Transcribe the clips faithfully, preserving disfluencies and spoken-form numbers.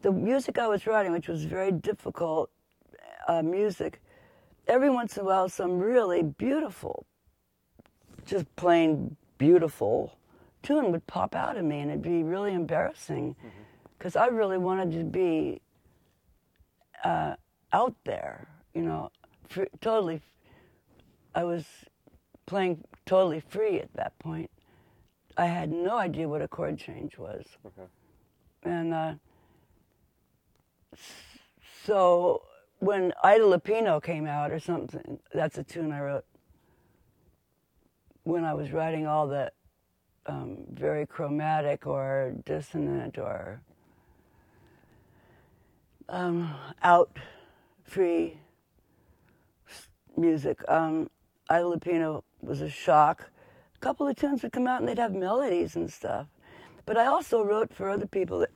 the music I was writing, which was very difficult uh, music, every once in a while, some really beautiful, just plain beautiful tune would pop out of me, and it'd be really embarrassing because mm-hmm. I really wanted to be uh, out there, you know, fr- totally. I was playing totally free at that point. I had no idea what a chord change was. Okay. And uh, so when Ida Lupino came out or something, that's a tune I wrote when I was writing all the um, very chromatic or dissonant or um, out free music. Um, Ida Lupino was a shock. A couple of tunes would come out and they'd have melodies and stuff. But I also wrote for other people that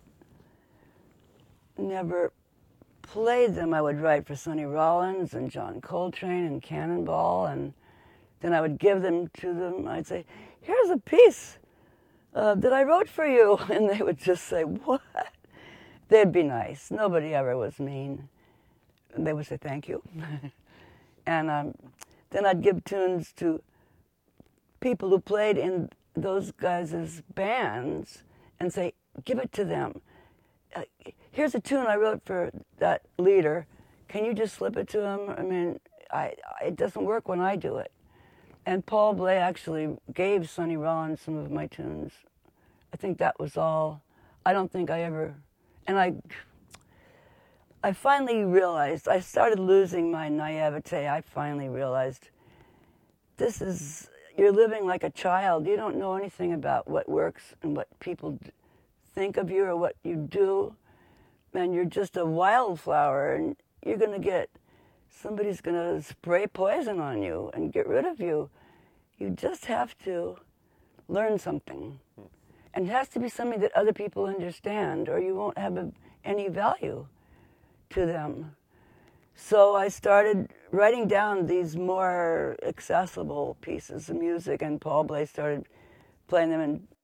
never played them. I would write for Sonny Rollins and John Coltrane and Cannonball, and then I would give them to them. I'd say, here's a piece uh, that I wrote for you. And they would just say, what? They'd be nice. Nobody ever was mean. And they would say, thank you. And um, then I'd give tunes to people who played in those guys' bands and say, give it to them. Uh, here's a tune I wrote for that leader. Can you just slip it to him? I mean, I, I, it doesn't work when I do it. And Paul Bley actually gave Sonny Rollins some of my tunes. I think that was all. I don't think I ever... And I... I finally realized, I started losing my naivete. I finally realized this is, you're living like a child. You don't know anything about what works and what people think of you or what you do. And you're just a wildflower, and you're going to get, somebody's going to spray poison on you and get rid of you. You just have to learn something. And it has to be something that other people understand, or you won't have a, any value to them. So I started writing down these more accessible pieces of music, and Paul Bley started playing them in